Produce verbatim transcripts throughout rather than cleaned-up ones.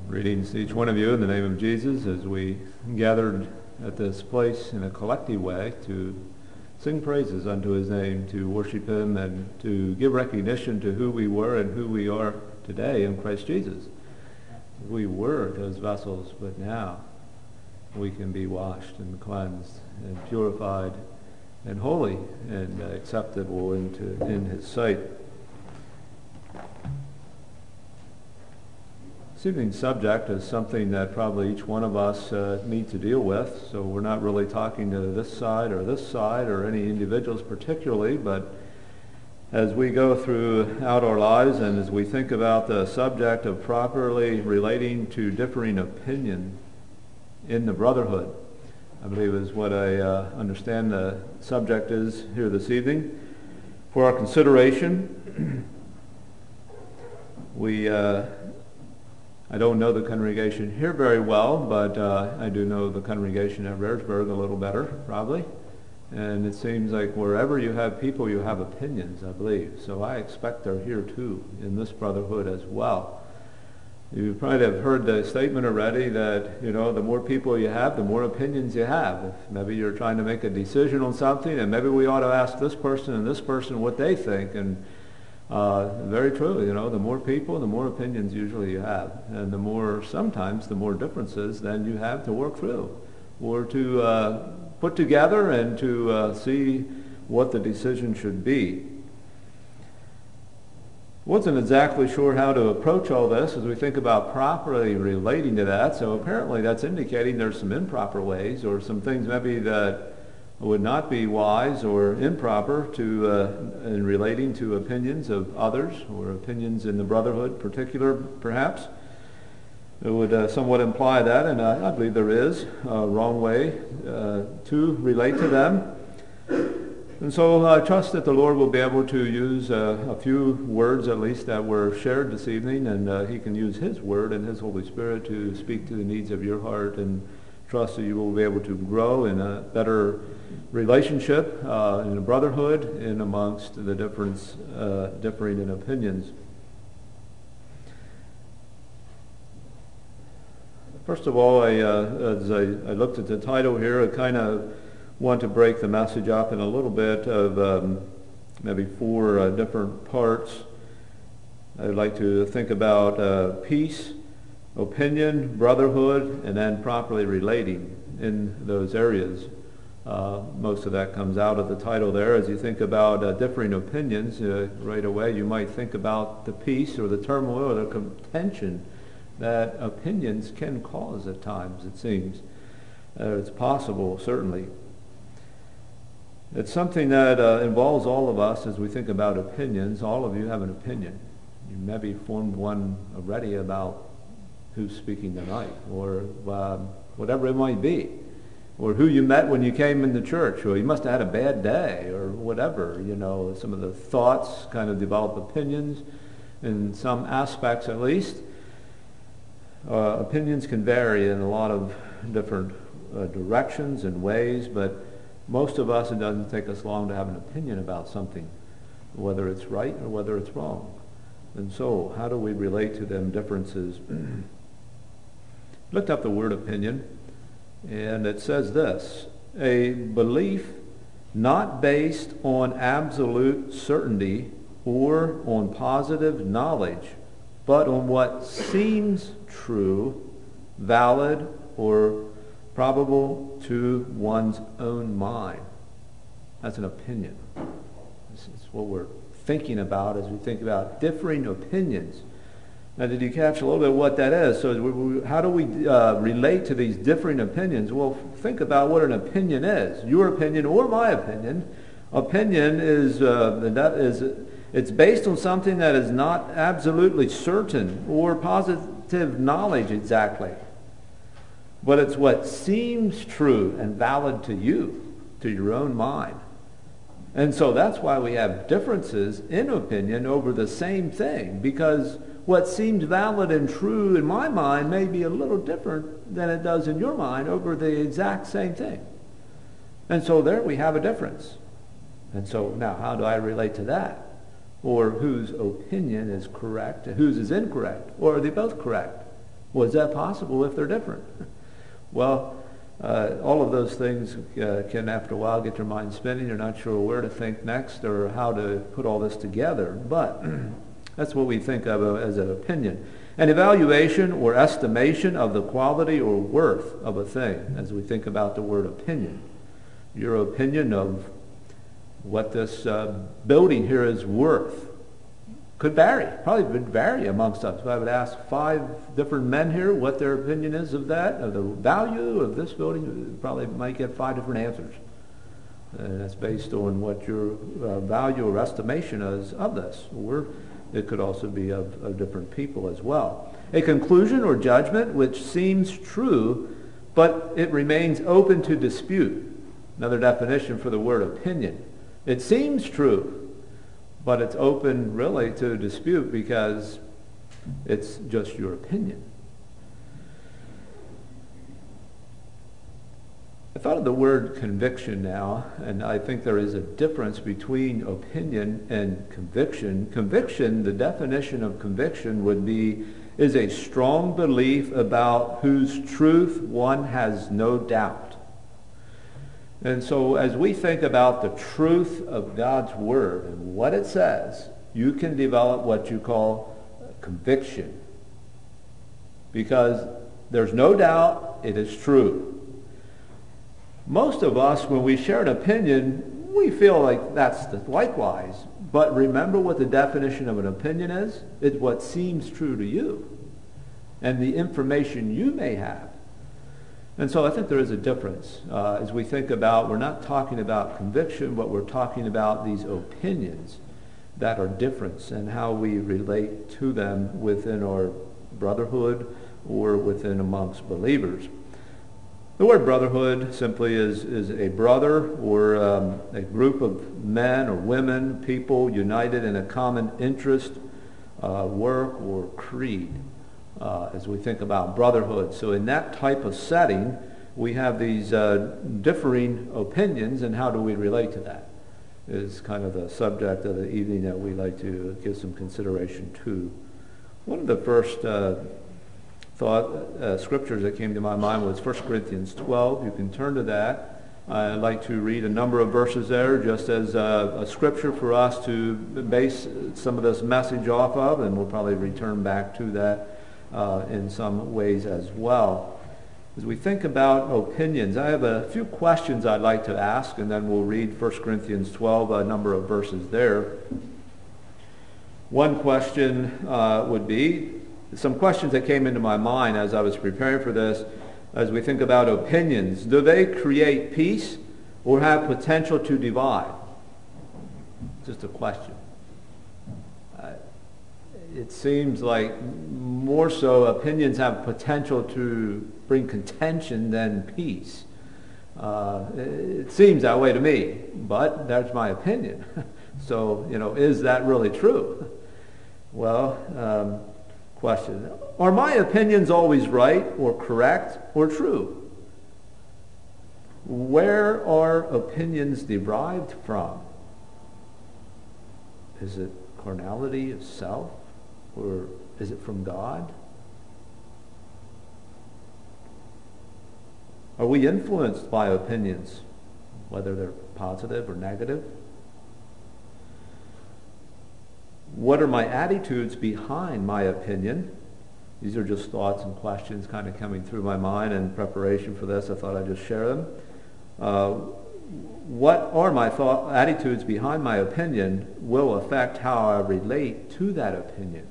Greetings to each one of you in the name of Jesus as we gathered at this place in a collective way to sing praises unto his name, to worship him, and to give recognition to who we were and who we are today in Christ Jesus. We were those vessels, but now we can be washed and cleansed and purified and holy and acceptable into in his sight. This evening's subject is something that probably each one of us uh, need to deal with, so we're not really talking to this side or this side or any individuals particularly, but as we go throughout our lives and as we think about the subject of properly relating to differing opinion in the brotherhood, I believe is what I uh, understand the subject is here this evening. For our consideration, we uh, I don't know the congregation here very well, but uh, I do know the congregation at Rehrsburg a little better, probably. And it seems like wherever you have people, you have opinions, I believe. So I expect they're here too, in this brotherhood as well. You probably have heard the statement already that, you know, the more people you have, the more opinions you have. If maybe you're trying to make a decision on something, and maybe we ought to ask this person and this person what they think. And Uh, very true, you know, the more people, the more opinions usually you have. And the more, sometimes, the more differences then you have to work through or to uh, put together and to uh, see what the decision should be. Wasn't exactly sure how to approach all this as we think about properly relating to that. So apparently that's indicating there's some improper ways or some things maybe that would not be wise or improper to uh, in relating to opinions of others or opinions in the brotherhood particular perhaps. It would uh, somewhat imply that, and I, I believe there is a wrong way uh, to relate to them. And so I trust that the Lord will be able to use uh, a few words at least that were shared this evening, and uh, he can use his word and his Holy Spirit to speak to the needs of your heart, and trust that you will be able to grow in a better relationship uh, in a brotherhood and amongst the difference, uh, differing in opinions. First of all, I, uh, as I, I looked at the title here, I kind of want to break the message up in a little bit of um, maybe four uh, different parts. I'd like to think about uh, peace, opinion, brotherhood, and then properly relating in those areas. Uh, most of that comes out of the title there. As you think about uh, differing opinions, uh, right away you might think about the peace or the turmoil or the contention that opinions can cause at times, it seems. Uh, it's possible, certainly. It's something that uh, involves all of us as we think about opinions. All of you have an opinion. You maybe formed one already about who's speaking tonight, or uh, whatever it might be, or who you met when you came in the church, or you must have had a bad day, or whatever. You know, some of the thoughts kind of develop opinions, in some aspects at least. Uh, opinions can vary in a lot of different uh, directions and ways, but most of us, it doesn't take us long to have an opinion about something, whether it's right or whether it's wrong. And so, how do we relate to them differences? Looked up the word opinion, and it says this: a belief not based on absolute certainty or on positive knowledge, but on what seems true, valid, or probable to one's own mind. That's an opinion. This is what we're thinking about as we think about differing opinions. Now, did you catch a little bit of what that is? So we, we, how do we uh, relate to these differing opinions? Well, think about what an opinion is. Your opinion or my opinion. Opinion is, uh, that is it's based on something that is not absolutely certain or positive knowledge exactly. But it's what seems true and valid to you, to your own mind. And so that's why we have differences in opinion over the same thing, because what seems valid and true in my mind may be a little different than it does in your mind over the exact same thing. And so there we have a difference. And so now how do I relate to that? Or whose opinion is correct and whose is incorrect? Or are they both correct? Well, is that possible if they're different? Well, uh, all of those things uh, can, after a while, get your mind spinning. You're not sure where to think next or how to put all this together. But that's what we think of as an opinion. An evaluation or estimation of the quality or worth of a thing, as we think about the word opinion. Your opinion of what this uh, building here is worth could vary, probably would vary amongst us. If I would ask five different men here what their opinion is of that, of the value of this building, you probably might get five different answers. And that's based on what your uh, value or estimation is of this. Or it could also be of, of different people as well. A conclusion or judgment which seems true, but it remains open to dispute. Another definition for the word opinion. It seems true, but it's open really to dispute because it's just your opinion. I thought of the word conviction now, and I think there is a difference between opinion and conviction. Conviction, the definition of conviction would be, is a strong belief about whose truth one has no doubt. And so as we think about the truth of God's Word and what it says, you can develop what you call conviction. Because there's no doubt it is true. Most of us, when we share an opinion, we feel like that's the, likewise. But remember what the definition of an opinion is? It's what seems true to you and the information you may have. And so I think there is a difference. Uh, as we think about, we're not talking about conviction, but we're talking about these opinions that are different and how we relate to them within our brotherhood or within amongst believers. The word brotherhood simply is, is a brother or um, a group of men or women, people united in a common interest, uh, work, or creed. Uh, as we think about brotherhood. So in that type of setting, we have these uh, differing opinions, and how do we relate to that is kind of the subject of the evening that we like to give some consideration to. One of the first uh, thought uh, scriptures that came to my mind was First Corinthians twelve. You can turn to that. I'd like to read a number of verses there just as a, a scripture for us to base some of this message off of, and we'll probably return back to that Uh, in some ways as well. As we think about opinions, I have a few questions I'd like to ask, and then we'll read First Corinthians twelve, a number of verses there. One question uh, would be, some questions that came into my mind as I was preparing for this, as we think about opinions. Do they create peace or have potential to divide? Just a question. It seems like more so opinions have potential to bring contention than peace. Uh, it seems that way to me, but that's my opinion. So, you know, is that really true? Well, um, question. Are my opinions always right or correct or true? Where are opinions derived from? Is it carnality of self? Or is it from God? Are we influenced by opinions, whether they're positive or negative? What are my attitudes behind my opinion? These are just thoughts and questions kind of coming through my mind in preparation for this. I thought I'd just share them. Uh, what are my thought, attitudes behind my opinion will affect how I relate to that opinion.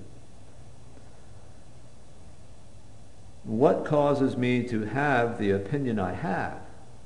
What causes me to have the opinion I have?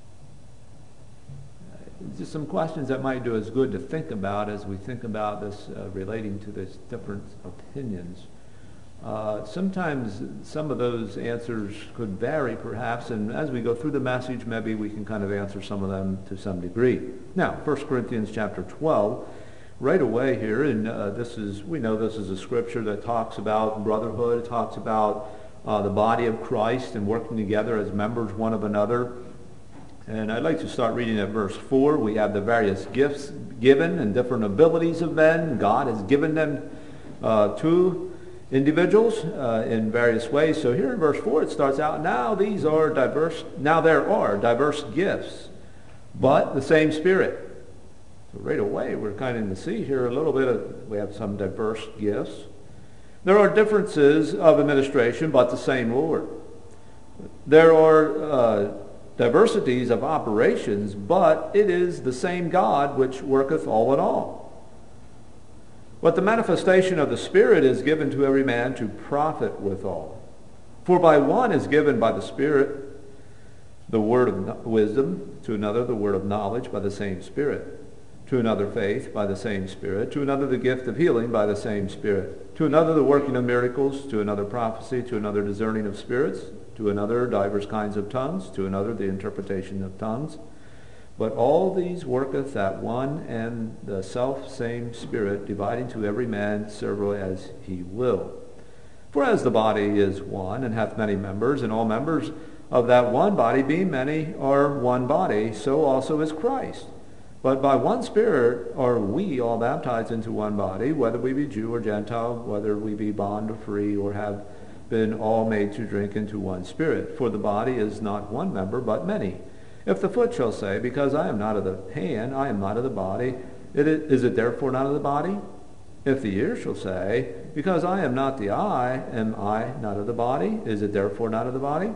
Just some questions that might do us good to think about as we think about this uh, relating to these different opinions. Uh, sometimes some of those answers could vary perhaps, and as we go through the message maybe we can kind of answer some of them to some degree. Now, First Corinthians chapter twelve, right away here, and uh, this is, we know this is a scripture that talks about brotherhood, it talks about Uh, the body of Christ and working together as members one of another. And I'd like to start reading at verse four. We have the various gifts given and different abilities of men. God has given them uh, to individuals uh, in various ways. So here in verse four it starts out, now these are diverse, now there are diverse gifts, but the same Spirit. So right away we're kind of in the see here a little bit of, we have some diverse gifts. There are differences of administration, but the same Lord. There are uh, diversities of operations, but it is the same God which worketh all in all. But the manifestation of the Spirit is given to every man to profit withal. For by one is given by the Spirit the word of wisdom, to another the word of knowledge by the same Spirit, to another faith by the same Spirit, to another the gift of healing by the same Spirit, to another the working of miracles, to another prophecy, to another discerning of spirits, to another divers kinds of tongues, to another the interpretation of tongues. But all these worketh that one and the self-same Spirit, dividing to every man severally as he will. For as the body is one, and hath many members, and all members of that one body, being many, are one body, so also is Christ. But by one Spirit are we all baptized into one body, whether we be Jew or Gentile, whether we be bond or free, or have been all made to drink into one Spirit. For the body is not one member, but many. If the foot shall say, because I am not of the hand, I am not of the body, is it therefore not of the body? If the ear shall say, because I am not the eye, am I not of the body? Is it therefore not of the body?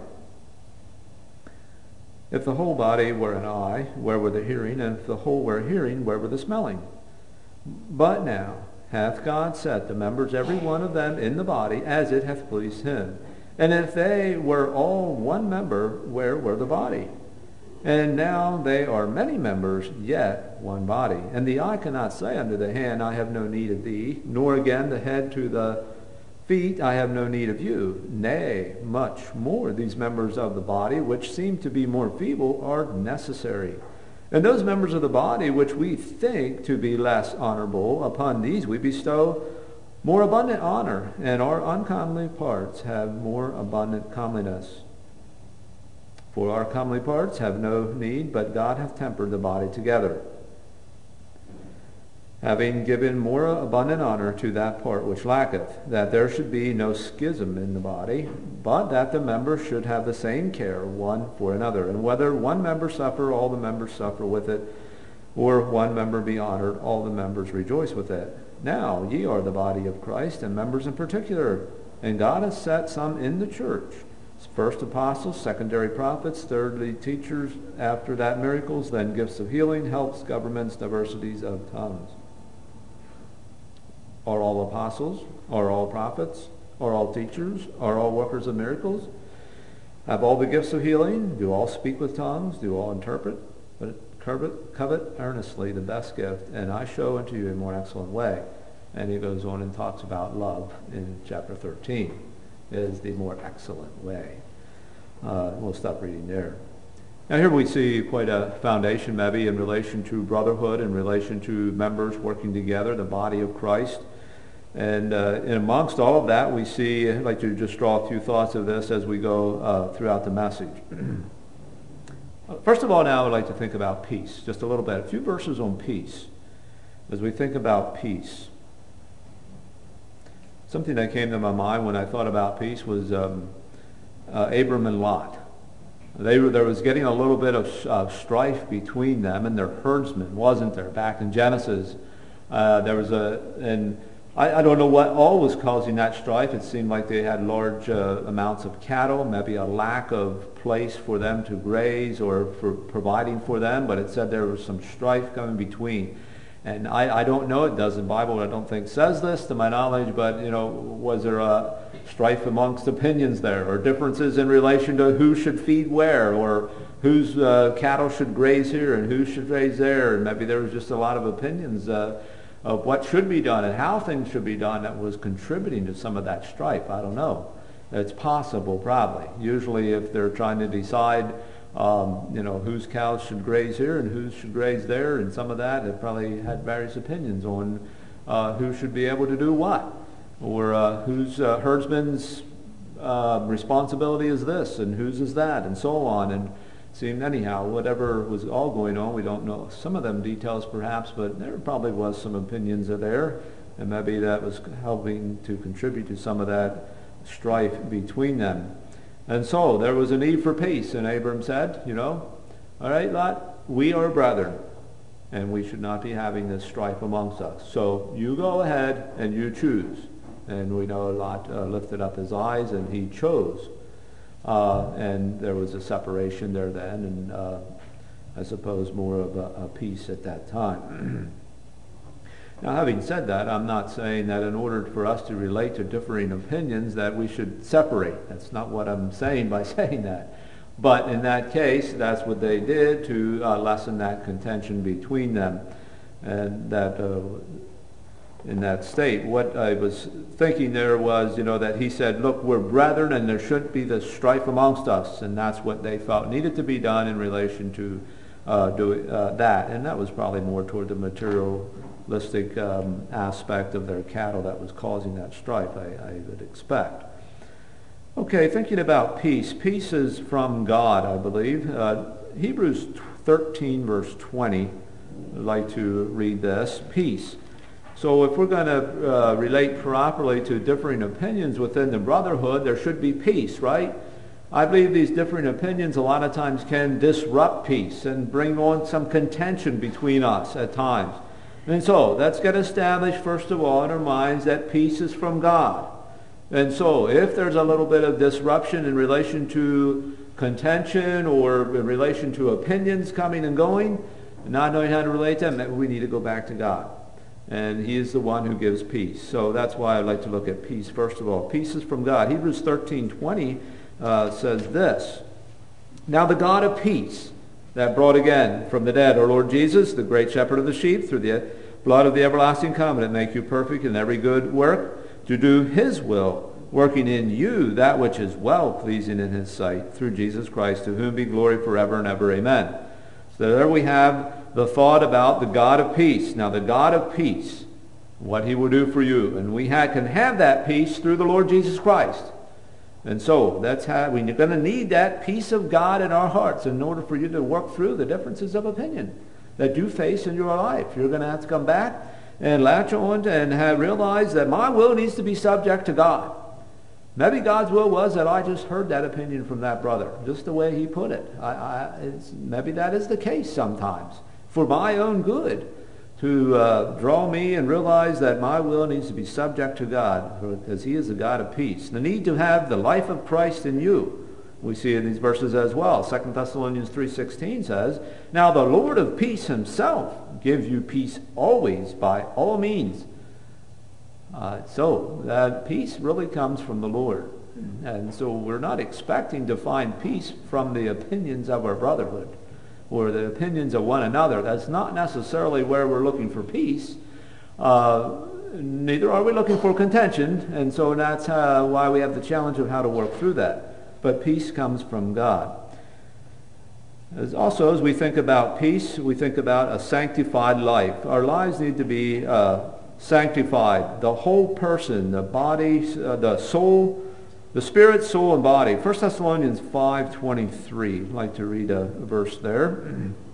If the whole body were an eye, where were the hearing? And if the whole were hearing, where were the smelling? But now hath God set the members, every one of them, in the body, as it hath pleased him. And if they were all one member, where were the body? And now they are many members, yet one body. And the eye cannot say unto the hand, I have no need of thee, nor again the head to the feet, I have no need of you. Nay, much more these members of the body, which seem to be more feeble, are necessary. And those members of the body which we think to be less honorable, upon these we bestow more abundant honor, and our uncomely parts have more abundant comeliness. For our comely parts have no need, but God hath tempered the body together, having given more abundant honor to that part which lacketh, that there should be no schism in the body, but that the members should have the same care one for another. And whether one member suffer, all the members suffer with it, or one member be honored, all the members rejoice with it. Now ye are the body of Christ, and members in particular, and God has set some in the church, first apostles, secondary prophets, thirdly teachers, after that miracles, then gifts of healing, helps, governments, diversities of tongues. Are all apostles? Are all prophets? Are all teachers? Are all workers of miracles? Have all the gifts of healing? Do all speak with tongues? Do all interpret? But covet, covet earnestly the best gift, and I show unto you a more excellent way. And he goes on and talks about love in chapter thirteen. Is the more excellent way. Uh, we'll stop reading there. Now here we see quite a foundation maybe in relation to brotherhood, in relation to members working together, the body of Christ. And, uh, and amongst all of that we see, I'd like to just draw a few thoughts of this as we go uh, throughout the message. First of all, now I'd like to think about peace, just a little bit. A few verses on peace. As we think about peace, something that came to my mind when I thought about peace was um, uh, Abram and Lot. They were, there was getting a little bit of uh, strife between them and their herdsmen, wasn't there? Back in Genesis, uh, there was a, and I, I don't know what all was causing that strife. It seemed like they had large uh, amounts of cattle, maybe a lack of place for them to graze or for providing for them, but it said there was some strife coming between. And I, I don't know, it does the Bible, I don't think says this to my knowledge, but, you know, was there a strife amongst opinions there, or differences in relation to who should feed where, or whose uh, cattle should graze here and who should graze there, and maybe there was just a lot of opinions uh, of what should be done and how things should be done that was contributing to some of that strife. I don't know. It's possible, probably. Usually if they're trying to decide Um, you know, whose cows should graze here and whose should graze there, and some of that, they probably had various opinions on uh, who should be able to do what, or uh, whose uh, herdsman's uh, responsibility is this, and whose is that, and so on. And it seemed anyhow, whatever was all going on, we don't know some of them details perhaps, but there probably was some opinions there And maybe that was helping to contribute to some of that strife between them. And so there was a need for peace, and Abram said, you know, all right, Lot, we are brethren, and we should not be having this strife amongst us. So you go ahead and you choose. And we know Lot uh, lifted up his eyes and he chose. Uh, and there was a separation there then, and uh, I suppose more of a, a peace at that time. Now, having said that, I'm not saying that in order for us to relate to differing opinions that we should separate. That's not what I'm saying by saying that. But in that case, that's what they did to uh, lessen that contention between them. And that uh, in that state, what I was thinking there was, you know, that he said, look, we're brethren and there shouldn't be this strife amongst us. And that's what they felt needed to be done in relation to uh, do, uh, that. And that was probably more toward the materialistic um, aspect of their cattle that was causing that strife, I, I would expect. Okay, thinking about peace. Peace is from God, I believe. Uh, Hebrews thirteen, verse twenty. I'd like to read this. Peace. So if we're going to uh, relate properly to differing opinions within the brotherhood, there should be peace, right? I believe these differing opinions a lot of times can disrupt peace and bring on some contention between us at times. And so let's get established, first of all, in our minds that peace is from God. And so if there's a little bit of disruption in relation to contention or in relation to opinions coming and going, not knowing how to relate to them, maybe we need to go back to God. And he is the one who gives peace. So that's why I'd like to look at peace first of all. Peace is from God. Hebrews thirteen twenty uh, says this. Now the God of peace that brought again from the dead our Lord Jesus, the great shepherd of the sheep, through the blood of the everlasting covenant, make you perfect in every good work, to do his will, working in you that which is well-pleasing in his sight, through Jesus Christ, to whom be glory forever and ever. Amen. So there we have the thought about the God of peace. Now the God of peace, what he will do for you. And we ha- can have that peace through the Lord Jesus Christ. And so that's how we're going to need that peace of God in our hearts in order for you to work through the differences of opinion that you face in your life. You're going to have to come back and latch on and have realized that my will needs to be subject to God. Maybe God's will was that I just heard that opinion from that brother, just the way he put it. I, I, it's, maybe that is the case sometimes, for my own good, to uh, draw me and realize that my will needs to be subject to God, because he is the God of peace. The need to have the life of Christ in you, we see in these verses as well. Second Thessalonians three sixteen says, now the Lord of peace himself gives you peace always by all means. Uh, so that peace really comes from the Lord. And so we're not expecting to find peace from the opinions of our brotherhood or the opinions of one another. That's not necessarily where we're looking for peace. Uh, neither are we looking for contention. And so that's uh, why we have the challenge of how to work through that. But peace comes from God. As also, as we think about peace, we think about a sanctified life. Our lives need to be uh, sanctified. The whole person, the body, uh, the soul, the spirit, soul, and body. First Thessalonians five twenty-three. I'd like to read a, a verse there.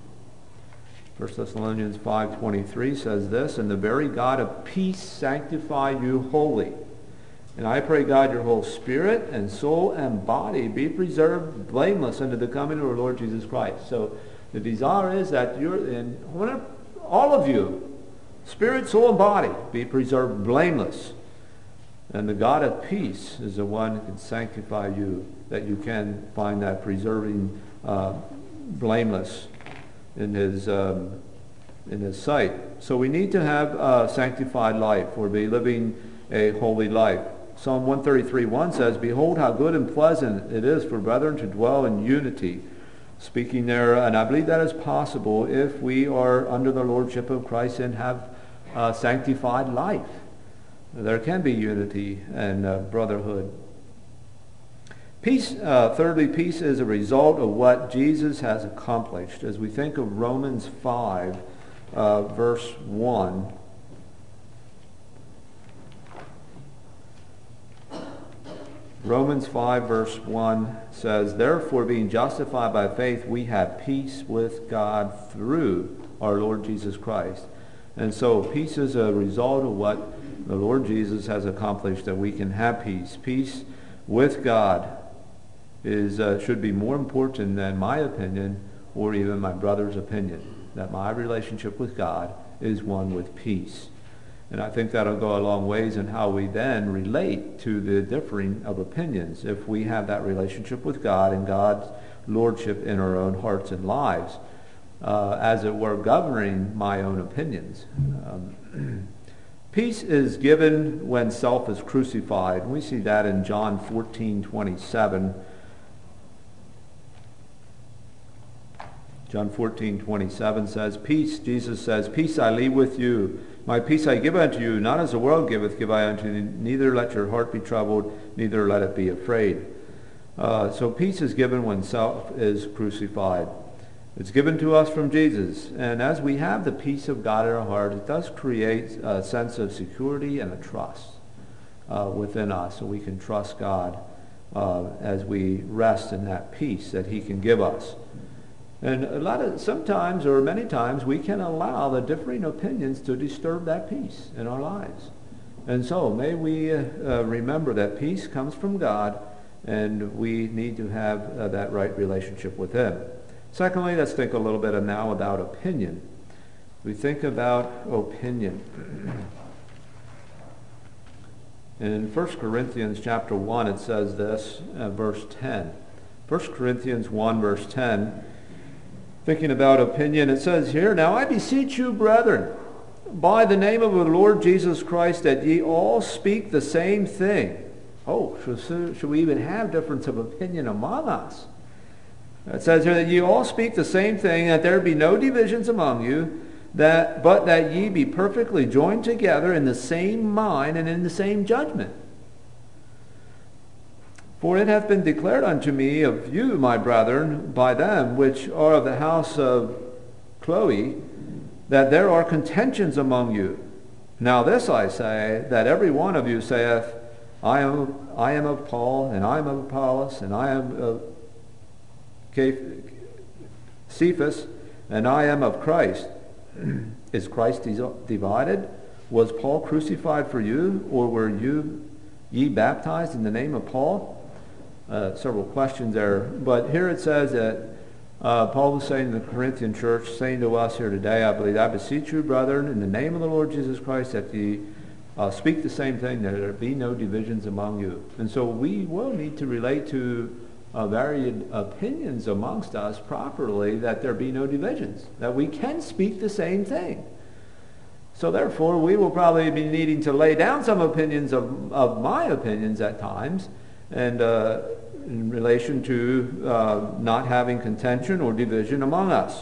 First Thessalonians five twenty-three says this, and the very God of peace sanctify you wholly. And I pray, God, your whole spirit and soul and body be preserved blameless unto the coming of our Lord Jesus Christ. So the desire is that you're in, all of you, spirit, soul, and body, be preserved blameless. And the God of peace is the one who can sanctify you, that you can find that preserving uh, blameless in his um, in his sight. So we need to have a sanctified life, or be living a holy life. Psalm one thirty-three one says, behold how good and pleasant it is for brethren to dwell in unity. Speaking there, and I believe that is possible if we are under the lordship of Christ and have a sanctified life. There can be unity and uh, brotherhood. Peace, uh, thirdly, peace is a result of what Jesus has accomplished. As we think of Romans five, uh, verse one, Romans five verse one says, therefore being justified by faith, we have peace with God through our Lord Jesus Christ. And so peace is a result of what the Lord Jesus has accomplished that we can have peace. Peace with God is uh, should be more important than my opinion or even my brother's opinion. That my relationship with God is one with peace. And I think that'll go a long ways in how we then relate to the differing of opinions. If we have that relationship with God and God's lordship in our own hearts and lives, uh, as it were, governing my own opinions. Um, peace is given when self is crucified. We see that in John fourteen twenty-seven. John fourteen twenty-seven says, Peace, Jesus says, peace I leave with you. My peace I give unto you, not as the world giveth, give I unto you. Neither let your heart be troubled, neither let it be afraid. Uh, so peace is given when self is crucified. It's given to us from Jesus. And as we have the peace of God in our heart, it does create a sense of security and a trust uh, within us. So we can trust God uh, as we rest in that peace that he can give us. And a lot of, sometimes or many times we can allow the differing opinions to disturb that peace in our lives. And so may we uh, uh, remember that peace comes from God, and we need to have uh, that right relationship with him. Secondly, let's think a little bit now about opinion. We think about opinion. In First Corinthians chapter one, it says this, uh, verse ten. First Corinthians one, verse ten, thinking about opinion, it says here, Now I beseech you, brethren, by the name of the Lord Jesus Christ, that ye all speak the same thing. Oh, should, should we even have difference of opinion among us? It says here that ye all speak the same thing, that there be no divisions among you, that but that ye be perfectly joined together in the same mind and in the same judgment. For it hath been declared unto me of you, my brethren, by them which are of the house of Chloe, that there are contentions among you. Now this I say, that every one of you saith, I am I am of Paul, and I am of Apollos, and I am of Cephas, and I am of Christ. Is Christ divided? Was Paul crucified for you, or were you ye baptized in the name of Paul? Uh, several questions there. But here it says that uh, Paul was saying to the Corinthian church, saying to us here today, I believe, I beseech you, brethren, in the name of the Lord Jesus Christ, that ye uh, speak the same thing, that there be no divisions among you. And so we will need to relate to uh, varied opinions amongst us properly, that there be no divisions, that we can speak the same thing. So therefore, we will probably be needing to lay down some opinions of, of my opinions at times, and uh, in relation to uh, not having contention or division among us.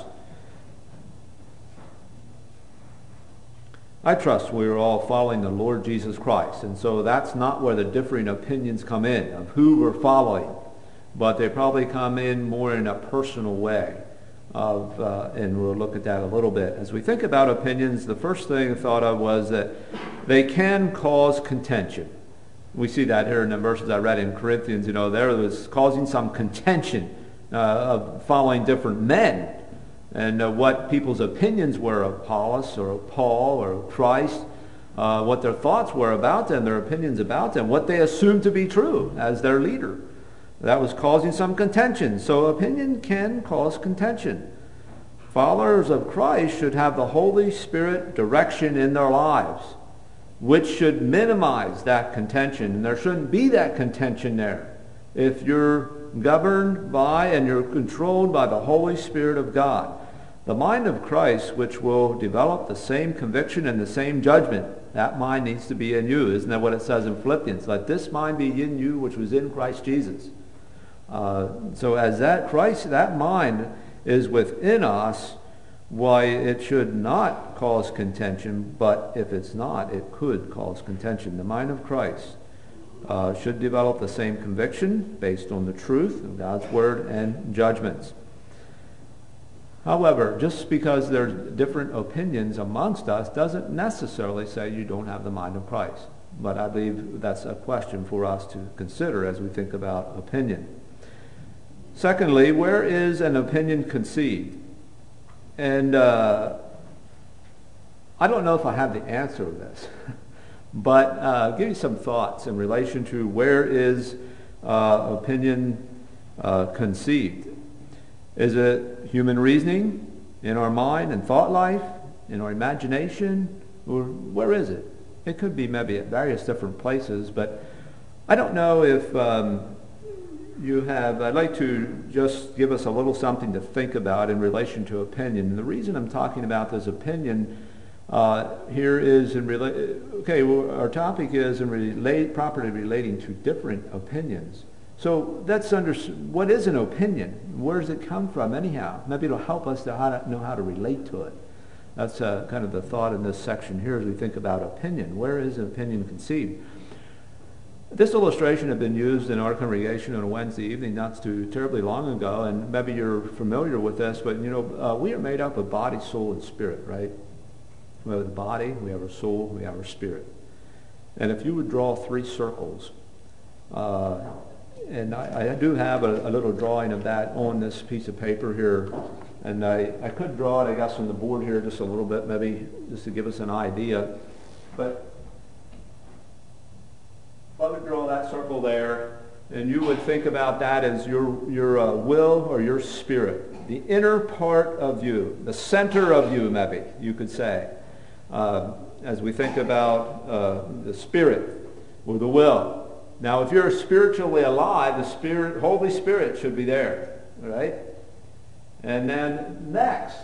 I trust we are all following the Lord Jesus Christ, and so that's not where the differing opinions come in, of who we're following, but they probably come in more in a personal way. Of, uh, and we'll look at that a little bit. As we think about opinions, the first thing I thought of was that they can cause contention. We see that here in the verses I read in Corinthians. You know, there was causing some contention uh, of following different men, and uh, what people's opinions were of Apollos or of Paul or of Christ, uh, what their thoughts were about them, their opinions about them, what they assumed to be true as their leader. That was causing some contention. So opinion can cause contention. Followers of Christ should have the Holy Spirit direction in their lives, which should minimize that contention. And there shouldn't be that contention there if you're governed by and you're controlled by the Holy Spirit of God. The mind of Christ, which will develop the same conviction and the same judgment, that mind needs to be in you. Isn't that what it says in Philippians? Let this mind be in you, which was in Christ Jesus. Uh, so as that Christ, that mind is within us, why it should not cause contention, but if it's not, it could cause contention. The mind of Christ uh, should develop the same conviction based on the truth of God's word and judgments. However, just because there's different opinions amongst us doesn't necessarily say you don't have the mind of Christ. But I believe that's a question for us to consider as we think about opinion. Secondly, where is an opinion conceived? And uh, I don't know if I have the answer to this, but uh, give you some thoughts in relation to where is uh, opinion uh, conceived. Is it human reasoning in our mind and thought life, in our imagination, or where is it? It could be maybe at various different places, but I don't know if um, you have, I'd like to just give us a little something to think about in relation to opinion. And the reason I'm talking about this opinion uh, here is in relation, okay, well, our topic is in relate, properly relating to different opinions. So that's under, what is an opinion? Where does it come from anyhow? Maybe it'll help us to, how to know how to relate to it. That's uh, kind of the thought in this section here as we think about opinion. Where is an opinion conceived? This illustration had been used in our congregation on a Wednesday evening not too terribly long ago, and maybe you're familiar with this, but you know, uh, we are made up of body, soul, and spirit, right? We have the body, we have our soul, we have our spirit. And if you would draw three circles, uh, and I, I do have a, a little drawing of that on this piece of paper here, and I, I could draw it, I guess, on the board here just a little bit, maybe just to give us an idea. But if I would draw that circle there, and you would think about that as your, your uh, will or your spirit, the inner part of you, the center of you, maybe, you could say, uh, as we think about uh, the spirit or the will. Now, if you're spiritually alive, the Spirit, Holy Spirit should be there, right? And then next,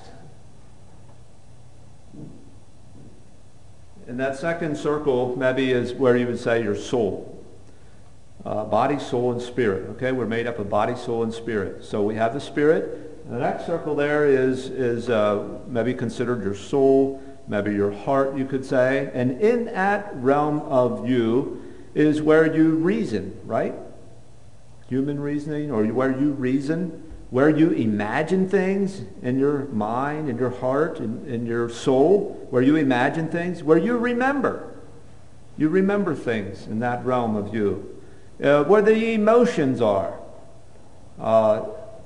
in that second circle, maybe is where you would say your soul. Uh, body, soul, and spirit. Okay, we're made up of body, soul, and spirit. So we have the spirit. The next circle there is, is uh, maybe considered your soul, maybe your heart, you could say. And in that realm of you is where you reason, right? Human reasoning, or where you reason, where you imagine things in your mind, in your heart, in, in your soul, where you imagine things, where you remember. You remember things in that realm of you. Uh, where the emotions are. Uh,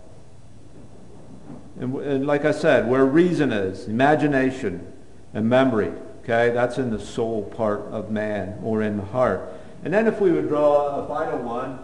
and, and like I said, where reason is, imagination and memory. Okay, that's in the soul part of man, or in the heart. And then if we would draw a final one,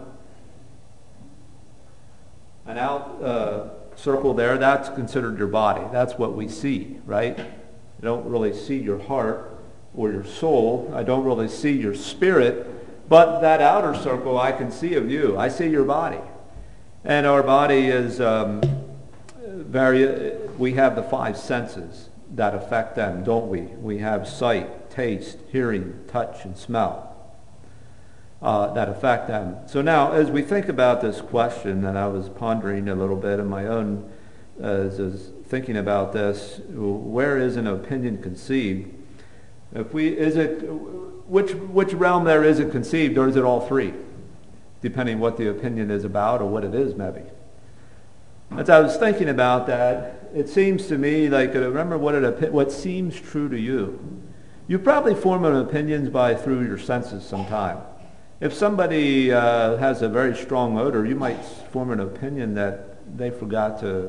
an out uh, circle there, that's considered your body. That's what we see, right? I don't really see your heart or your soul. I don't really see your spirit. But that outer circle I can see of you. I see your body. And our body is um, very, we have the five senses that affect them, don't we? We have sight, taste, hearing, touch, and smell. Uh, that affect them. So now, as we think about this question, and I was pondering a little bit in my own, uh, as I was thinking about this, where is an opinion conceived? If we, is it, which which realm there is it conceived, or is it all three? Depending what the opinion is about, or what it is, maybe. As I was thinking about that, it seems to me like, remember what it what seems true to you. You probably form an opinions by through your senses sometime. If somebody uh, has a very strong odor, you might form an opinion that they forgot to,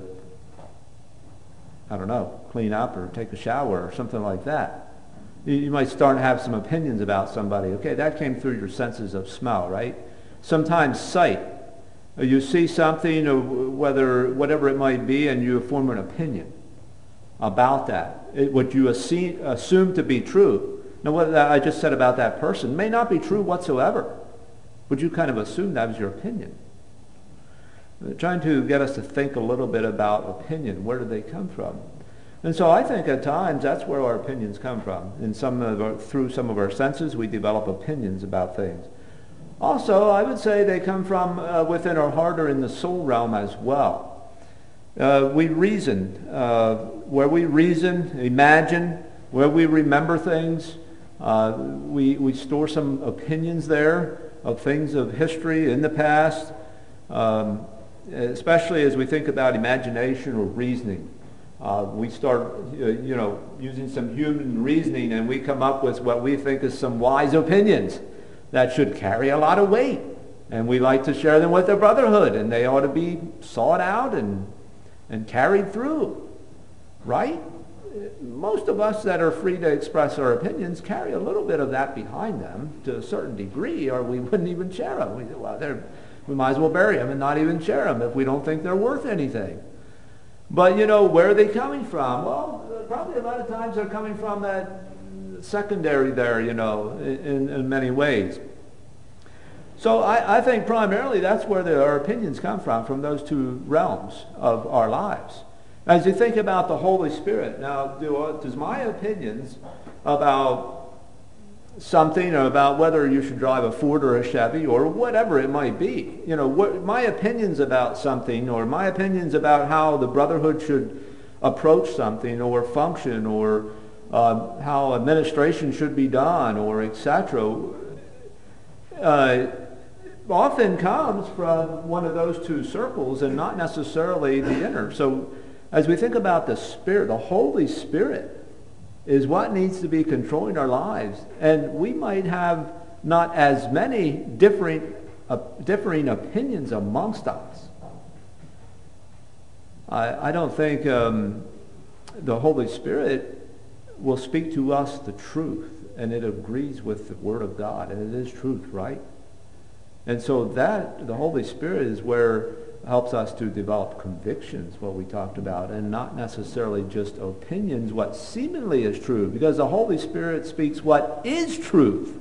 I don't know, clean up or take a shower or something like that. You, you might start to have some opinions about somebody. Okay, that came through your senses of smell, right? Sometimes sight. You see something, or whether whatever it might be, and you form an opinion about that. It, what you assume, assume to be true. Now, what I just said about that person may not be true whatsoever, but you kind of assume that was your opinion. They're trying to get us to think a little bit about opinion. Where do they come from? And so I think at times that's where our opinions come from. In some of our, through some of our senses, we develop opinions about things. Also, I would say they come from uh, within our heart or in the soul realm as well. Uh, we reason. Uh, where we reason, imagine, where we remember things, Uh, we, we store some opinions there of things of history in the past, um, especially as we think about imagination or reasoning. Uh, we start, uh, you know, using some human reasoning, and we come up with what we think is some wise opinions that should carry a lot of weight. And we like to share them with the brotherhood, and they ought to be sought out and, and carried through, right? most of us that are free to express our opinions carry a little bit of that behind them to a certain degree, or we wouldn't even share them. We, well, they're, we might as well bury them and not even share them if we don't think they're worth anything. But, you know, where are they coming from? Well, probably a lot of times they're coming from that secondary there, you know, in, in many ways. So I, I think primarily that's where the, our opinions come from, from those two realms of our lives. As you think about the Holy Spirit, now, do, does my opinions about something, or about whether you should drive a Ford or a Chevy or whatever it might be, you know, what, my opinions about something, or my opinions about how the brotherhood should approach something or function, or uh, how administration should be done, or et cetera, uh, often comes from one of those two circles and not necessarily the inner. So as we think about the Spirit, the Holy Spirit is what needs to be controlling our lives. And we might have not as many differing, uh, differing opinions amongst us. I, I don't think um, the Holy Spirit will speak to us the truth, and it agrees with the Word of God, and it is truth, right? And so that, the Holy Spirit is where helps us to develop convictions, what we talked about, and not necessarily just opinions, what seemingly is true, because the Holy Spirit speaks what is truth.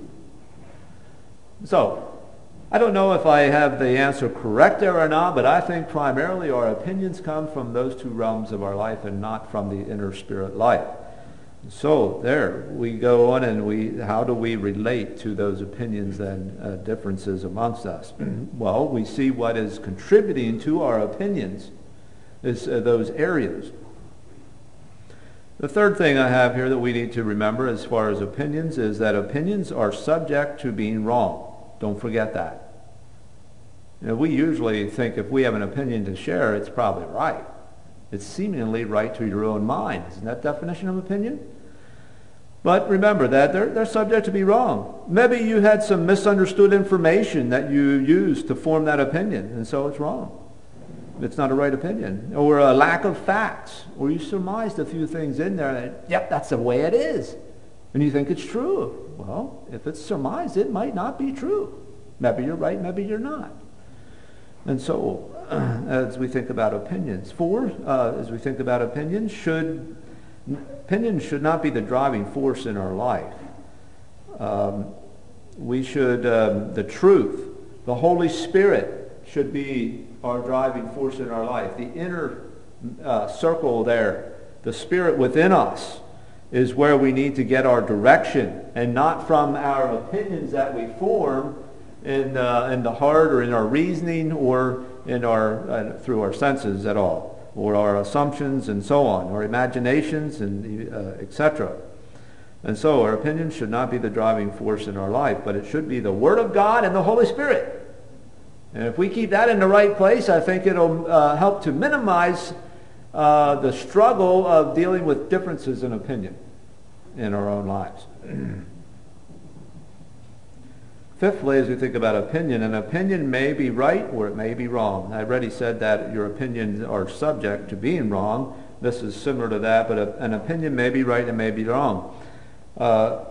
So, I don't know if I have the answer correct there or not, but I think primarily our opinions come from those two realms of our life and not from the inner spirit life. So there we go on, and we how do we relate to those opinions and uh, differences amongst us? Well, we see what is contributing to our opinions is uh, those areas. The third thing I have here that we need to remember as far as opinions is that opinions are subject to being wrong. Don't forget that. You know, we usually think if we have an opinion to share, it's probably right. It's seemingly right to your own mind. Isn't that definition of opinion? But remember that they're, they're subject to be wrong. Maybe you had some misunderstood information that you used to form that opinion, and so it's wrong. It's not a right opinion. Or a lack of facts, or you surmised a few things in there that, yep, that's the way it is. And you think it's true. Well, if it's surmised, it might not be true. Maybe you're right, maybe you're not. And so, as we think about opinions, four, uh, as we think about opinions, should opinions should not be the driving force in our life. Um, we should, um, the truth, the Holy Spirit should be our driving force in our life. The inner uh, circle there, the Spirit within us, is where we need to get our direction, and not from our opinions that we form in uh, in the heart, or in our reasoning, or in our uh, through our senses at all, or our assumptions and so on, or imaginations and uh, et cetera. And so our opinions should not be the driving force in our life, but it should be the Word of God and the Holy Spirit. And if we keep that in the right place, I think it'll uh, help to minimize uh, the struggle of dealing with differences in opinion in our own lives. Fifthly, as we think about opinion, an opinion may be right or it may be wrong. I already said that your opinions are subject to being wrong. This is similar to that, but a, an opinion may be right and may be wrong. Uh,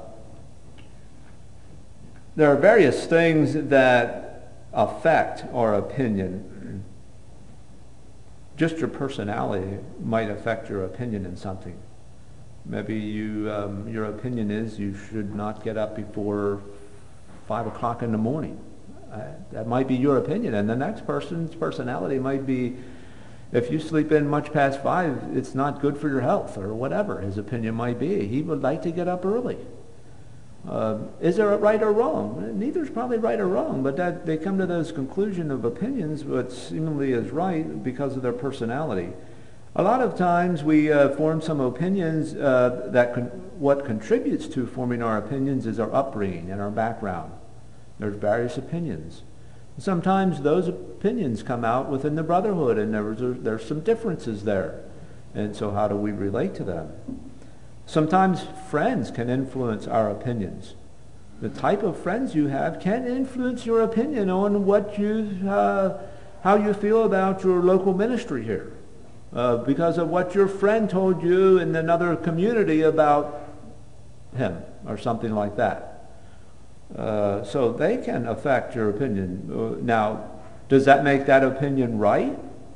there are various things that affect our opinion. Just your personality might affect your opinion in something. Maybe you, um, your opinion is you should not get up before five o'clock in the morning. Uh, that might be your opinion, and the next person's personality might be, if you sleep in much past five, it's not good for your health, or whatever his opinion might be. He would like to get up early. Uh, is there a right or wrong? Neither is probably right or wrong, but that they come to this conclusion of opinions what seemingly is right because of their personality. A lot of times we uh, form some opinions uh, that con- what contributes to forming our opinions is our upbringing and our background. There's various opinions. Sometimes those opinions come out within the brotherhood, and there's, there's some differences there. And so how do we relate to them? Sometimes friends can influence our opinions. The type of friends you have can influence your opinion on what you, uh, how you feel about your local ministry here. uh, because of what your friend told you in another community about him, or something like that. Uh, so they can affect your opinion. Uh, now, does that make that opinion right?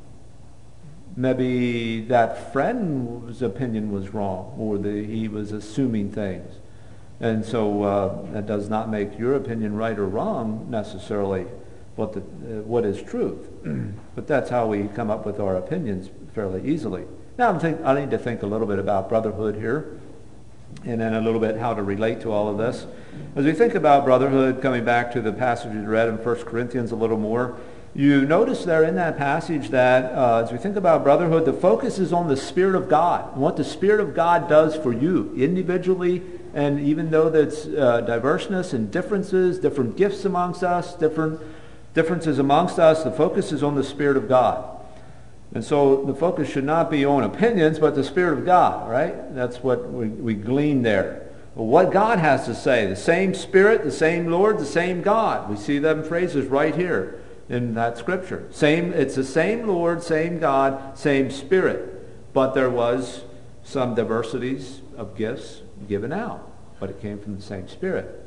Maybe that friend's opinion was wrong, or the, he was assuming things. And so uh, that does not make your opinion right or wrong necessarily, what, the, uh, what is truth. But that's how we come up with our opinions fairly easily. Now I think I need to think a little bit about brotherhood here, and then a little bit how to relate to all of this. As we think about brotherhood, coming back to the passage we read in First Corinthians a little more, you notice there in that passage that uh, as we think about brotherhood, the focus is on the Spirit of God, and what the Spirit of God does for you individually. And even though there's uh, diverseness and differences, different gifts amongst us, different differences amongst us, the focus is on the Spirit of God. And so the focus should not be on opinions, but the Spirit of God, right? That's what we, we glean there. Well, what God has to say, the same Spirit, the same Lord, the same God. We see them phrases right here in that scripture. Same, it's the same Lord, same God, same Spirit. But there was some diversities of gifts given out, but it came from the same Spirit.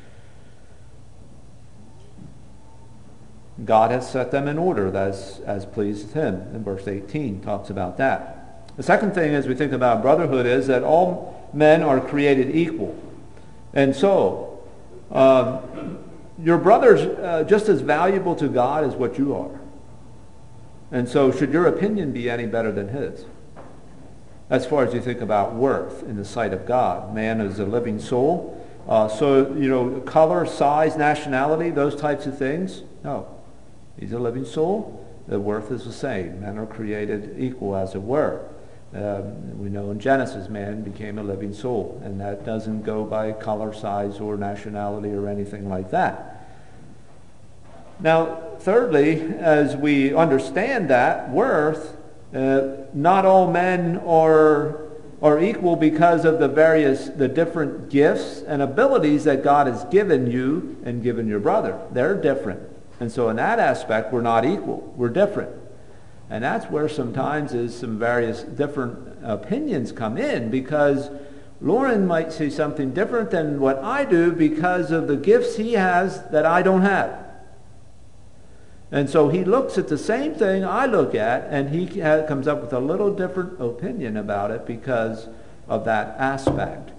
God has set them in order as, as pleased him. In verse eighteen talks about that. The second thing as we think about brotherhood is that all men are created equal. And so, uh, your brother's uh, just as valuable to God as what you are. And so should your opinion be any better than his? As far as you think about worth in the sight of God. Man is a living soul. Uh, so, you know, color, size, nationality, those types of things, no. He's a living soul. The worth is the same. Men are created equal, as it were. Um, we know in Genesis, man became a living soul. And that doesn't go by color, size, or nationality, or anything like that. Now, thirdly, as we understand that worth, Uh, not all men are are equal because of the various, the different gifts and abilities that God has given you and given your brother. They're different. And so in that aspect, we're not equal. We're different. And that's where sometimes is some various different opinions come in, because Lauren might see something different than what I do because of the gifts he has that I don't have. And so he looks at the same thing I look at, and he comes up with a little different opinion about it because of that aspect.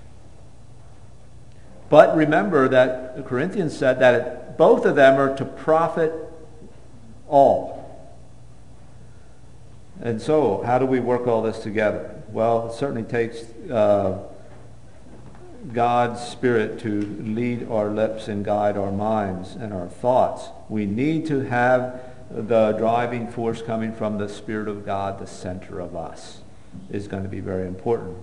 But remember that the Corinthians said that it, both of them are to profit all. And so, how do we work all this together? Well, it certainly takes uh, God's Spirit to lead our lips and guide our minds and our thoughts. We need to have the driving force coming from the Spirit of God, the center of us, is going to be very important.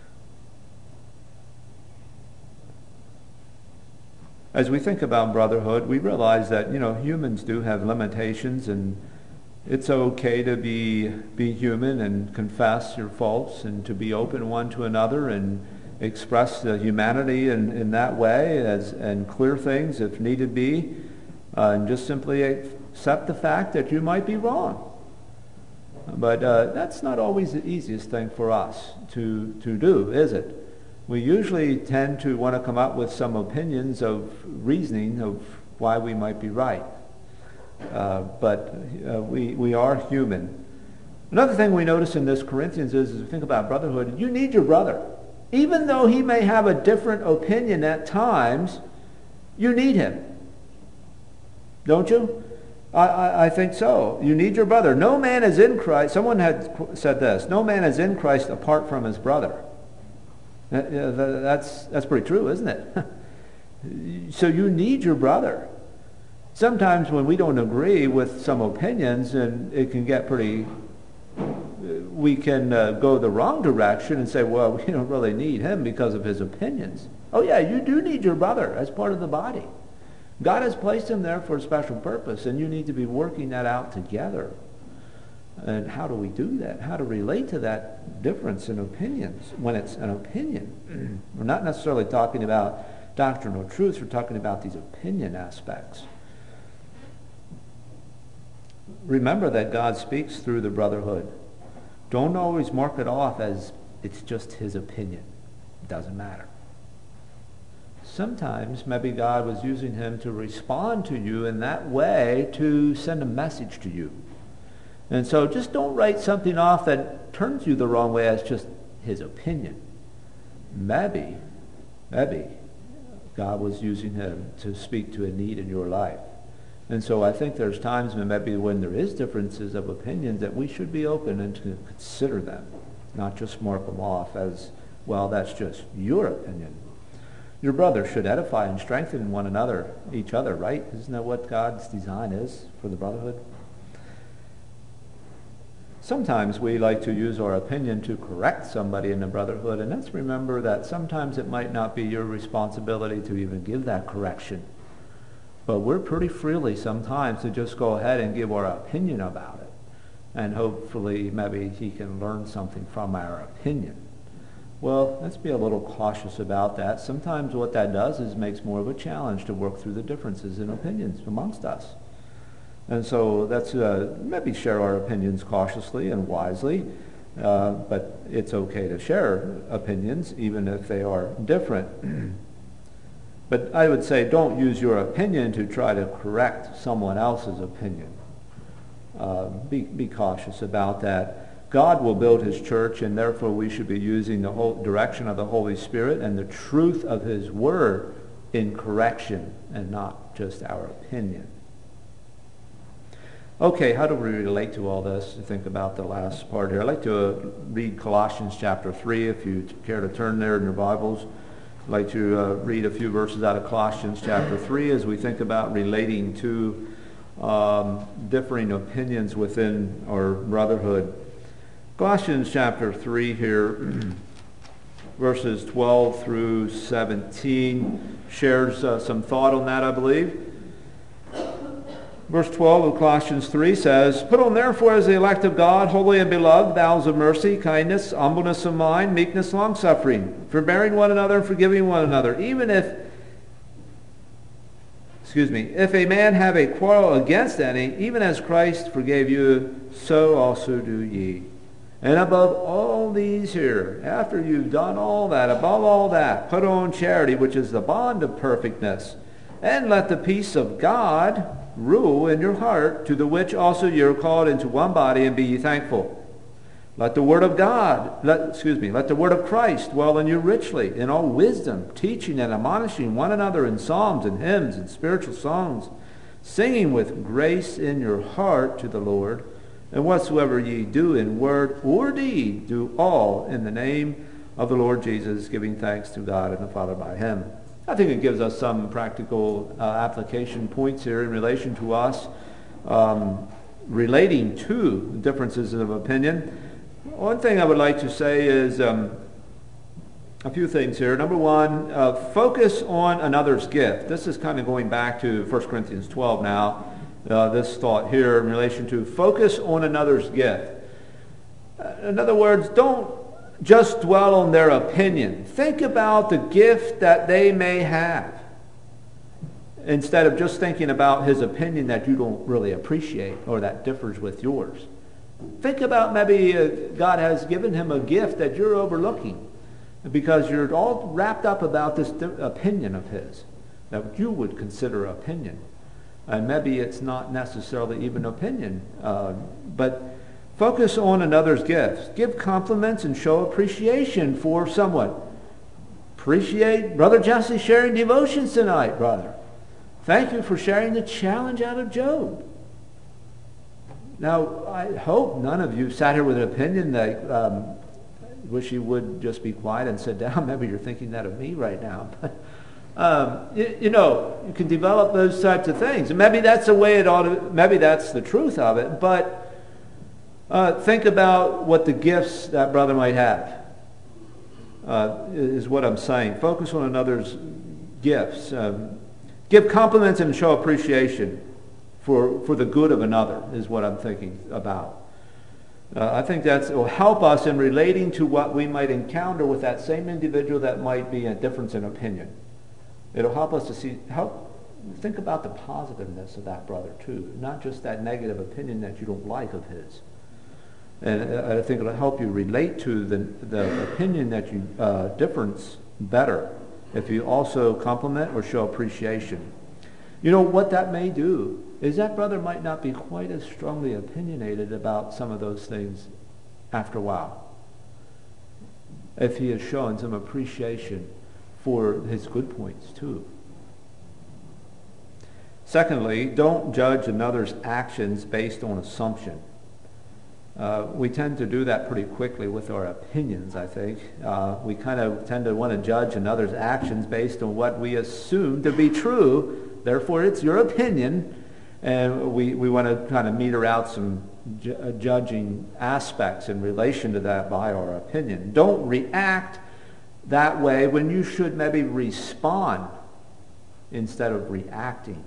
As we think about brotherhood, we realize that, you know, humans do have limitations, and it's okay to be be human and confess your faults and to be open one to another and express the humanity in, in that way as and clear things if needed be, uh, and just simply accept the fact that you might be wrong. But uh, that's not always the easiest thing for us to, to do, is it? We usually tend to want to come up with some opinions of reasoning of why we might be right. Uh, but uh, we, we are human. Another thing we notice in this Corinthians is, as we think about brotherhood, you need your brother. Even though he may have a different opinion at times, you need him. Don't you? I, I, I think so. You need your brother. No man is in Christ. Someone had said this. No man is in Christ apart from his brother. That's, that's pretty true, isn't it? So you need your brother. Sometimes when we don't agree with some opinions, and it can get pretty, we can uh, go the wrong direction and say, well, we don't really need him because of his opinions. Oh yeah, you do need your brother as part of the body. God has placed him there for a special purpose, and you need to be working that out together. And how do we do that? How to relate to that difference in opinions when it's an opinion? We're not necessarily talking about doctrinal truths. We're talking about these opinion aspects. Remember that God speaks through the brotherhood. don't always mark it off as it's just his opinion. It doesn't matter. Sometimes maybe God was using him to respond to you in that way to send a message to you. And so just don't write something off that turns you the wrong way as just his opinion. Maybe, maybe God was using him to speak to a need in your life. And so I think there's times when maybe when there is differences of opinions that we should be open and to consider them, not just mark them off as, well, that's just your opinion. Your brother should edify and strengthen one another, each other, right? Isn't that what God's design is for the brotherhood? Sometimes we like to use our opinion to correct somebody in the brotherhood, and let's remember that sometimes it might not be your responsibility to even give that correction. But we're pretty freely sometimes to just go ahead and give our opinion about it. And hopefully maybe he can learn something from our opinion. Well, let's be a little cautious about that. Sometimes what that does is makes more of a challenge to work through the differences in opinions amongst us. And so that's uh, maybe share our opinions cautiously and wisely, uh, but it's okay to share opinions even if they are different. But I would say don't use your opinion to try to correct someone else's opinion. Uh, be, be cautious about that. God will build his church, and therefore we should be using the whole direction of the Holy Spirit and the truth of his word in correction and not just our opinion. Okay, how do we relate to all this? Think about the last part here. I'd like to uh, read Colossians chapter three, if you care to turn there in your Bibles. I'd like to uh, read a few verses out of Colossians chapter three as we think about relating to um, differing opinions within our brotherhood. Colossians chapter three here, verses twelve through seventeen, shares uh, some thought on that, I believe. Verse twelve of Colossians three says, "Put on therefore as the elect of God, holy and beloved, bowels of mercy, kindness, humbleness of mind, meekness, longsuffering, forbearing one another and forgiving one another, even if, excuse me, if a man have a quarrel against any, even as Christ forgave you, so also do ye. And above all these here, after you've done all that, above all that, put on charity, which is the bond of perfectness, and let the peace of God rule in your heart, to the which also ye are called into one body, and be ye thankful. Let the word of God, let, excuse me, let the word of Christ dwell in you richly, in all wisdom, teaching and admonishing one another in psalms and hymns and spiritual songs, singing with grace in your heart to the Lord. And whatsoever ye do in word or deed, do all in the name of the Lord Jesus, giving thanks to God and the Father by him." I think it gives us some practical uh, application points here in relation to us um, relating to differences of opinion. One thing I would like to say is um, a few things here. Number one, uh, focus on another's gift. This is kind of going back to First Corinthians twelve now, uh, this thought here in relation to focus on another's gift. In other words, don't just dwell on their opinion. Think about the gift that they may have, instead of just thinking about his opinion that you don't really appreciate or that differs with yours. Think about maybe uh, God has given him a gift that you're overlooking because you're all wrapped up about this di- opinion of his that you would consider opinion. And maybe it's not necessarily even opinion, uh, but focus on another's gifts. Give compliments and show appreciation for someone. Appreciate Brother Jesse sharing devotions tonight, brother. Thank you for sharing the challenge out of Job. Now, I hope none of you sat here with an opinion that um, wish you would just be quiet and sit down. Maybe you're thinking that of me right now. um, you, you know, you can develop those types of things. And maybe that's the way it ought to, maybe that's the truth of it, but Uh, think about what the gifts that brother might have, uh, is what I'm saying. Focus on another's gifts. Um, give compliments and show appreciation for, for the good of another is what I'm thinking about. Uh, I think that will help us in relating to what we might encounter with that same individual that might be a difference in opinion. It'll help us to see, help think about the positiveness of that brother too, not just that negative opinion that you don't like of his. And I think it'll help you relate to the, the opinion that you uh, difference better if you also compliment or show appreciation. You know, what that may do is that brother might not be quite as strongly opinionated about some of those things after a while, if he has shown some appreciation for his good points too. Secondly, don't judge another's actions based on assumption. Uh, we tend to do that pretty quickly with our opinions, I think. Uh, we kind of tend to want to judge another's actions based on what we assume to be true. Therefore, it's your opinion. And we, we want to kind of meter out some ju- judging aspects in relation to that by our opinion. Don't react that way when you should maybe respond instead of reacting.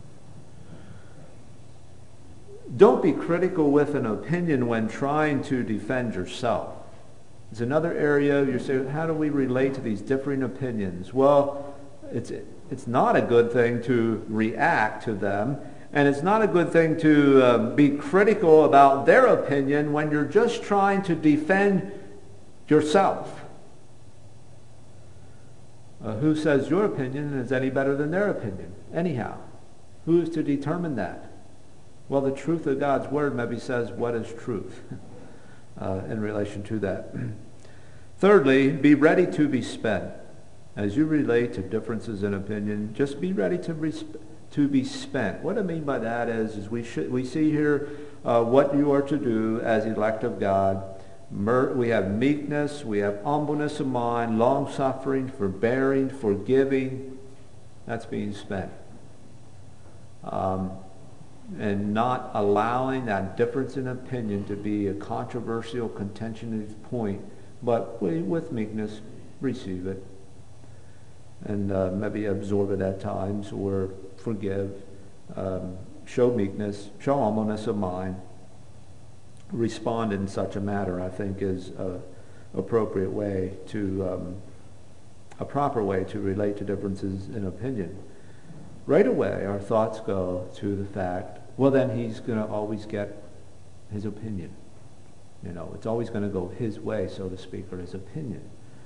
Don't be critical with an opinion when trying to defend yourself. It's another area you're saying, how do we relate to these differing opinions? Well, it's it's not a good thing to react to them, and it's not a good thing to uh, be critical about their opinion when you're just trying to defend yourself. Uh, who says your opinion is any better than their opinion? Anyhow, who is to determine that? Well, the truth of God's Word maybe says what is truth uh, in relation to that. Thirdly, be ready to be spent. As you relate to differences in opinion, just be ready to resp- to be spent. What I mean by that is, is we should we see here uh, what you are to do as elect of God. Mer- we have meekness, we have humbleness of mind, long-suffering, forbearing, forgiving. That's being spent. Um, and not allowing that difference in opinion to be a controversial, contentious point, but we, with meekness, receive it. And uh, maybe absorb it at times, or forgive, um, show meekness, show humbleness of mind. Respond in such a matter, I think, is a appropriate way to, um, a proper way to relate to differences in opinion. Right away, our thoughts go to the fact, well, then he's going to always get his opinion. You know, it's always going to go his way, so to speak, or his opinion.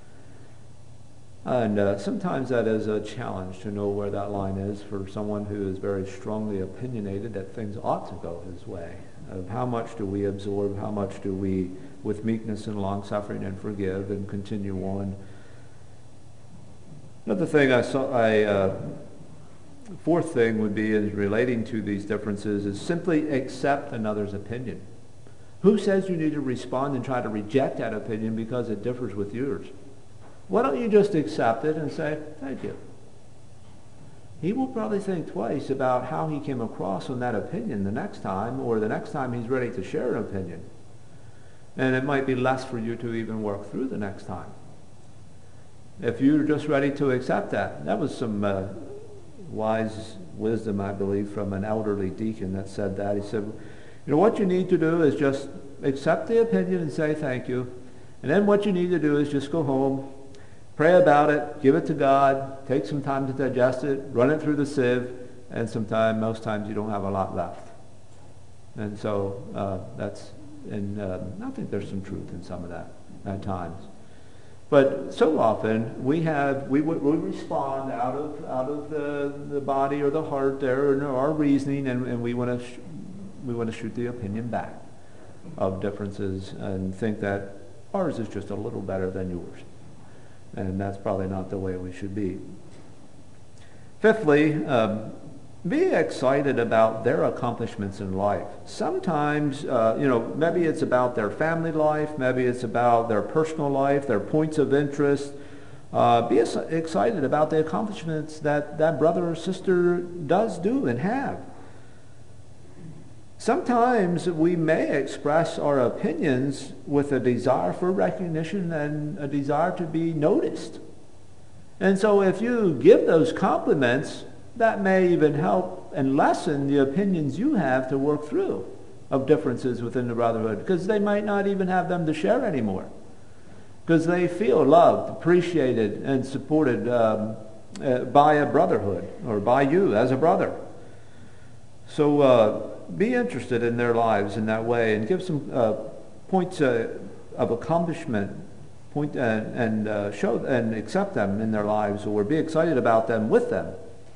And uh, sometimes that is a challenge to know where that line is for someone who is very strongly opinionated that things ought to go his way. Of how much do we absorb, how much do we, with meekness and long-suffering, and forgive and continue on. Another thing I saw, I... Uh, Fourth thing would be, is relating to these differences, is simply accept another's opinion. Who says you need to respond and try to reject that opinion because it differs with yours? Why don't you just accept it and say, thank you? He will probably think twice about how he came across on that opinion the next time, or the next time he's ready to share an opinion. And it might be less for you to even work through the next time. If you're just ready to accept that. That was some... Uh, wise wisdom, I believe, from an elderly deacon that said that. He said, you know, what you need to do is just accept the opinion and say thank you. And then what you need to do is just go home, pray about it, give it to God, take some time to digest it, run it through the sieve, and sometime, most times you don't have a lot left. And so uh, that's, and uh, I think there's some truth in some of that at times. But so often we have we we respond out of out of the, the body or the heart there, or our reasoning, and, and we want to sh- we want to shoot the opinion back of differences and think that ours is just a little better than yours, and that's probably not the way we should be. Fifthly, um, be excited about their accomplishments in life. Sometimes, uh, you know, maybe it's about their family life, maybe it's about their personal life, their points of interest. Uh, be excited about the accomplishments that that brother or sister does do and have. Sometimes we may express our opinions with a desire for recognition and a desire to be noticed. And so if you give those compliments, that may even help and lessen the opinions you have to work through of differences within the brotherhood, because they might not even have them to share anymore, because they feel loved, appreciated, and supported um, uh, by a brotherhood, or by you as a brother. So uh, be interested in their lives in that way, and give some uh, points uh, of accomplishment, point and, and uh, show and accept them in their lives, or be excited about them with them.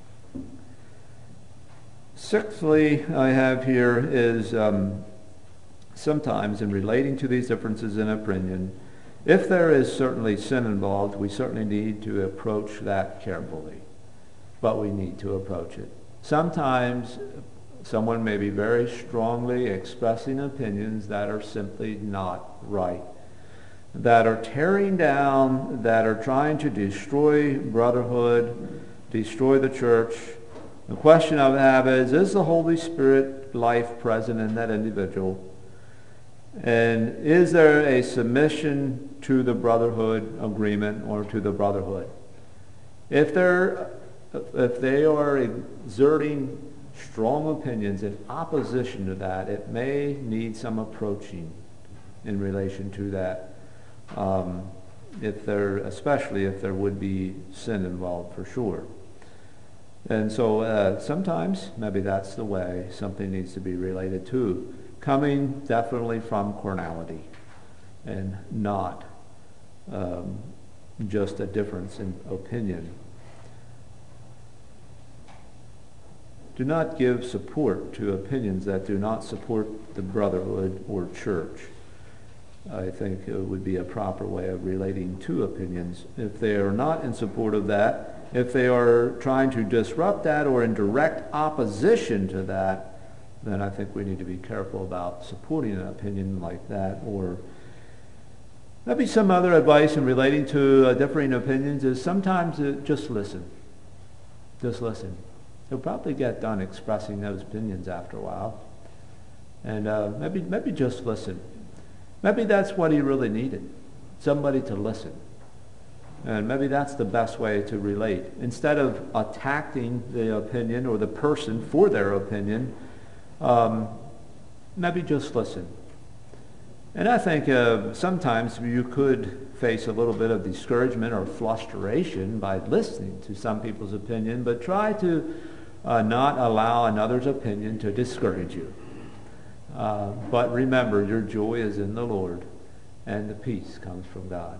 Sixthly, I have here is um, sometimes in relating to these differences in opinion, if there is certainly sin involved, we certainly need to approach that carefully. But we need to approach it. Sometimes someone may be very strongly expressing opinions that are simply not right, that are tearing down, that are trying to destroy brotherhood, destroy the church. The question I have is, is the Holy Spirit life present in that individual? And is there a submission to the brotherhood agreement or to the brotherhood? If they're, if they are exerting strong opinions in opposition to that, it may need some approaching in relation to that. Um, if there, especially if there would be sin involved, for sure. And so uh, sometimes maybe that's the way something needs to be related to. Coming definitely from carnality and not um, just a difference in opinion. Do not give support to opinions that do not support the brotherhood or church. I think it would be a proper way of relating to opinions. If they are not in support of that, if they are trying to disrupt that or in direct opposition to that, then I think we need to be careful about supporting an opinion like that. Or maybe some other advice in relating to uh, differing opinions is sometimes uh, just listen. Just listen. You'll probably get done expressing those opinions after a while. And uh, maybe, maybe just listen. Maybe that's what he really needed. Somebody to listen. And maybe that's the best way to relate. Instead of attacking the opinion or the person for their opinion, um, maybe just listen. And I think uh, sometimes you could face a little bit of discouragement or frustration by listening to some people's opinion, but try to uh, not allow another's opinion to discourage you. Uh, but remember, your joy is in the Lord, and the peace comes from God.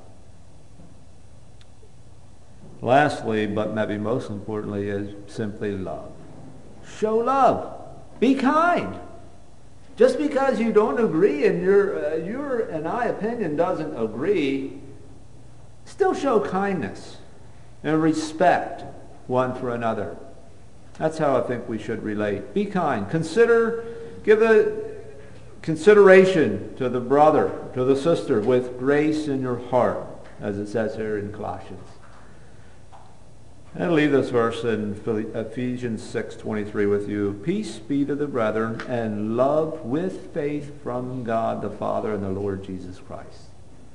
Lastly, but maybe most importantly, is simply love. Show love. Be kind. Just because you don't agree and your uh, your and I opinion doesn't agree, still show kindness and respect one for another. That's how I think we should relate. Be kind. Consider, give a consideration to the brother, to the sister, with grace in your heart, as it says here in Colossians. And leave this verse in Ephesians six twenty-three with you. Peace be to the brethren, and love with faith from God the Father and the Lord Jesus Christ.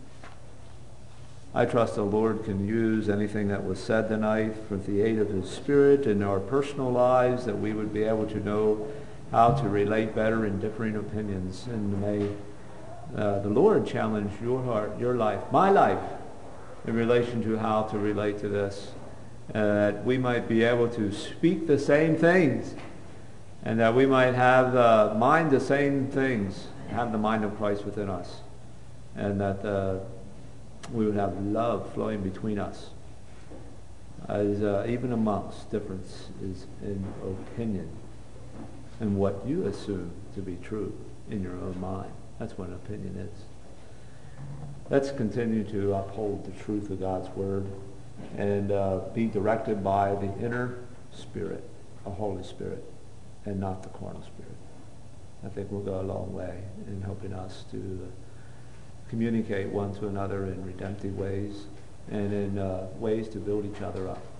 I trust the Lord can use anything that was said tonight with the aid of His Spirit in our personal lives, that we would be able to know how to relate better in differing opinions. And may uh, the Lord challenge your heart, your life, my life, in relation to how to relate to this. Uh, that we might be able to speak the same things, and that we might have uh, mind the same things, have the mind of Christ within us, and that uh, we would have love flowing between us, as uh, even amongst differences in opinion and what you assume to be true in your own mind. That's what an opinion is. Let's continue to uphold the truth of God's Word, and uh, be directed by the inner Spirit, a Holy Spirit, and not the carnal spirit. I think we'll go a long way in helping us to uh, communicate one to another in redemptive ways and in uh, ways to build each other up.